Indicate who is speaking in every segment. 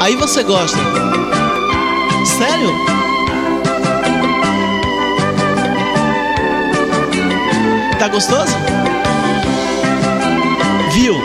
Speaker 1: Aí você gosta. Sério? Tá gostoso? Viu?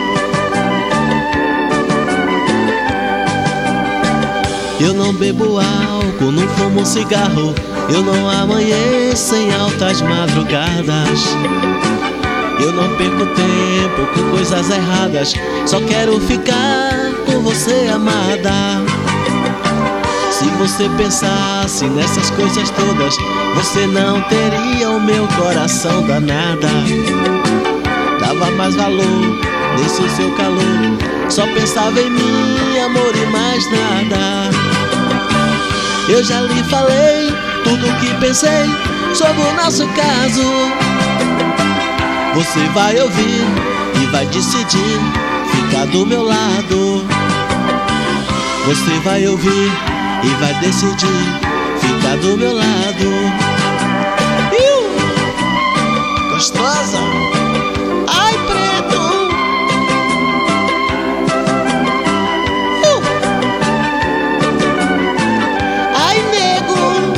Speaker 1: Eu não bebo álcool, não fumo cigarro, eu não amanheço em altas madrugadas. Eu não perco tempo com coisas erradas, só quero ficar com você, amada. Se você pensasse nessas coisas todas, você não teria o meu coração danada. Dava mais valor nesse seu calor, só pensava em mim, amor e mais nada. Eu já lhe falei tudo o que pensei sobre o nosso caso. Você vai ouvir e vai decidir ficar do meu lado. Você vai ouvir e vai decidir ficar do meu lado. Gostosa? Ai, preto! Ai, nego!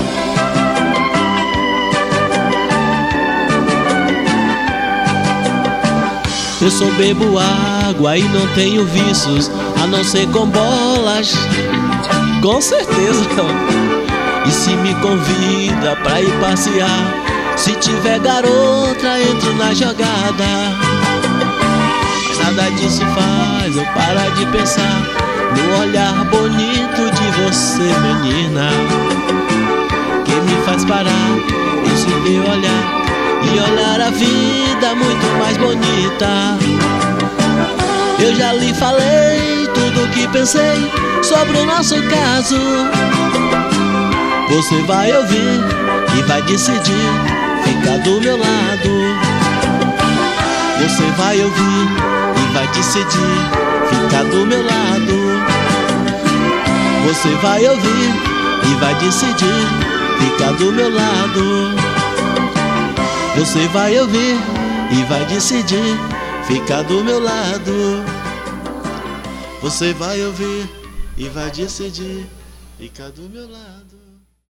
Speaker 1: Eu só bebo água e não tenho vícios, a não ser com bolas. Com certeza. E se me convida pra ir passear, se tiver garota, entro na jogada. Mas nada disso faz eu parar de pensar no olhar bonito de você, menina, que me faz parar esse teu olhar e olhar a vida muito mais bonita. Eu já lhe falei tudo o que pensei sobre o nosso caso. Você vai ouvir e vai decidir ficar do meu lado. Você vai ouvir e vai decidir ficar do meu lado. Você vai ouvir e vai decidir ficar do meu lado. Você vai ouvir e vai decidir ficar do meu lado. Você vai ouvir e vai decidir ficar do meu lado.